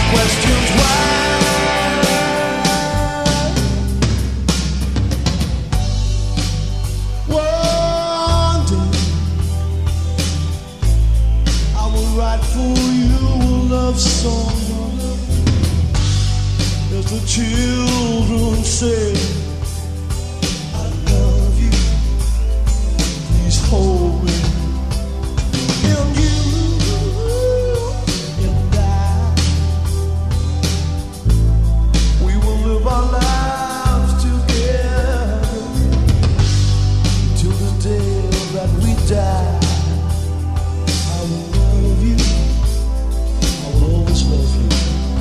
questions why. One day I will write for you a love song as the children say. I love you, please hold me. And you and I, we will live our lives together till the day that we die. I will love you, I will always love you.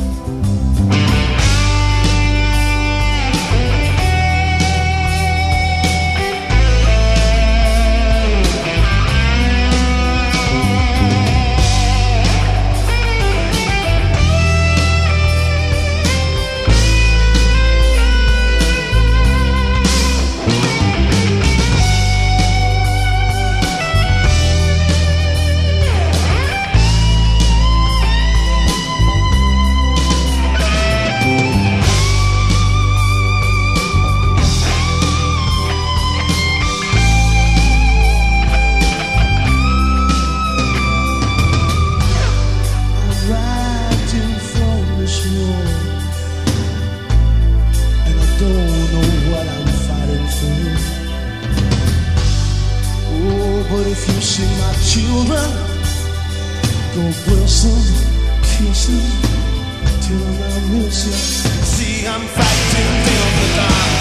But if you see my children, go bless them, kiss them, tell them I miss you. See, I'm fighting in the dark.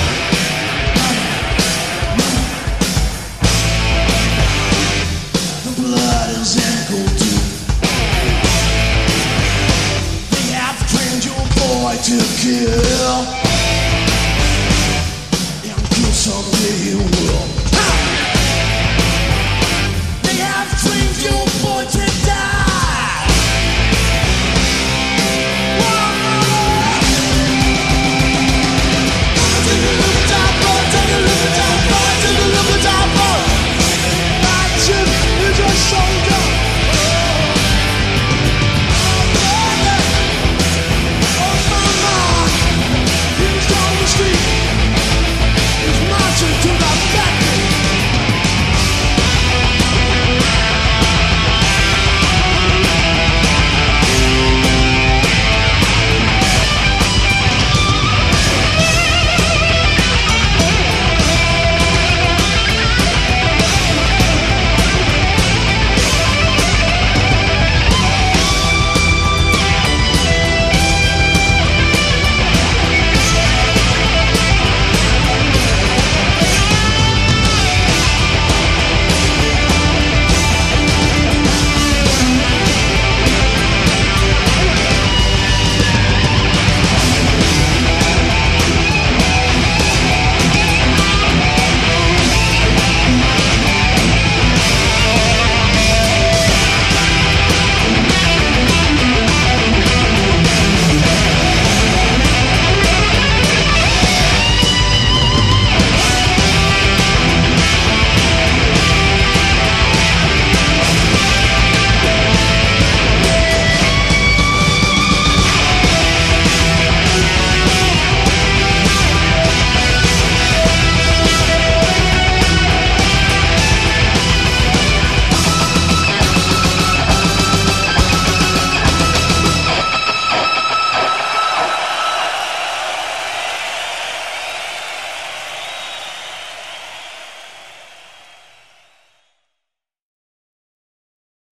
The blood is ankle deep. They have trained your boy to kill.